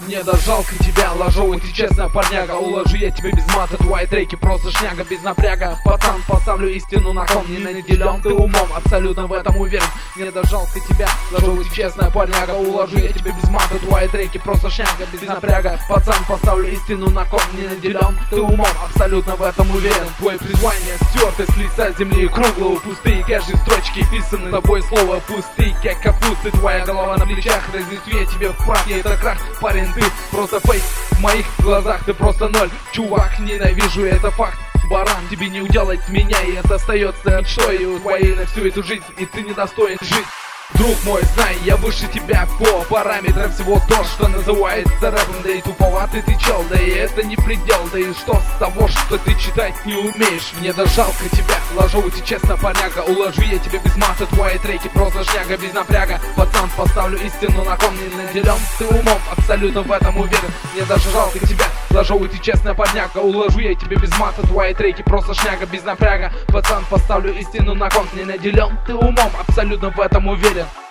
Мне даже жалко тебя, ложовый ты честная парняга. Уложу я тебя без мата, твои треки просто шняга, без напряга. Пацан, поставлю истину на кон, не наделен ты умом, абсолютно в этом уверен. Мне даже жалко тебя, ложовый ты честная парняга. Уложу я тебя без мата, твои треки просто шняга, без напряга. Пацан, поставлю истину на кон, не наделен ты умом, абсолютно в этом уверен. Твое призвание стерто с лица земли, круглого пустые, каждой строчки писаны тобой слова пустые, как капусты. Твоя голова на плечах, разнесу я тебе в прах. И это крах, парень, ты просто фейк. В моих глазах ты просто ноль, чувак, ненавижу, это факт. Баран, тебе не уделать меня, и это остается мечтой у твоей на всю эту жизнь, и ты недостоин жить. Друг мой, знай, я выше тебя по параметрам всего то, что называется рэпом. Да и туповатый ты чел, да и это не предел. Да и что с того, что ты читать не умеешь? Мне даже жалко тебя, ложовый ты честно парняга. Уложу я тебя без мата, твои треки просто шняга, без напряга. Пацан, поставлю истину на кон, не наделен ты умом, абсолютно в этом уверен. Мне даже жалко тебя, ложовый ты честная парняга. Уложу я тебя без мата, твои треки просто шняга, без напряга. Пацан, поставлю истину на кон, не наделен ты умом, абсолютно в этом уверен.